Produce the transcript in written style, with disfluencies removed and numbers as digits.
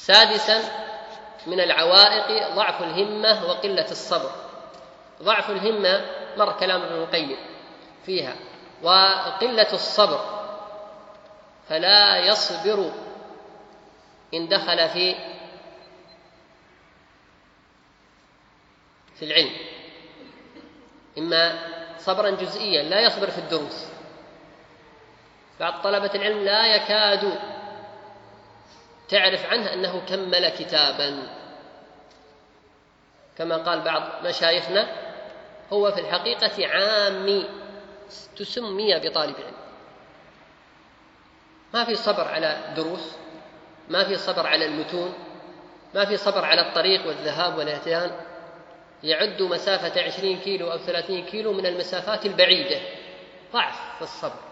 سادسا من العوائق ضعف الهمة وقلة الصبر. ضعف الهمة مر كلام ابن القيم فيها، وقلة الصبر، فلا يصبر إن دخل في العلم، إما صبرا جزئيا لا يصبر في الدروس. بعض طلبة العلم لا يكاد تعرف عنه أنه كمل كتابا، كما قال بعض مشايخنا: هو في الحقيقة عامي تسمي بطالب علم، ما في صبر على دروس، ما في صبر على المتون، ما في صبر على الطريق والذهاب والاتيان، يعد مسافة 20 كيلو أو 30 كيلو من المسافات البعيدة. ضعف في الصبر.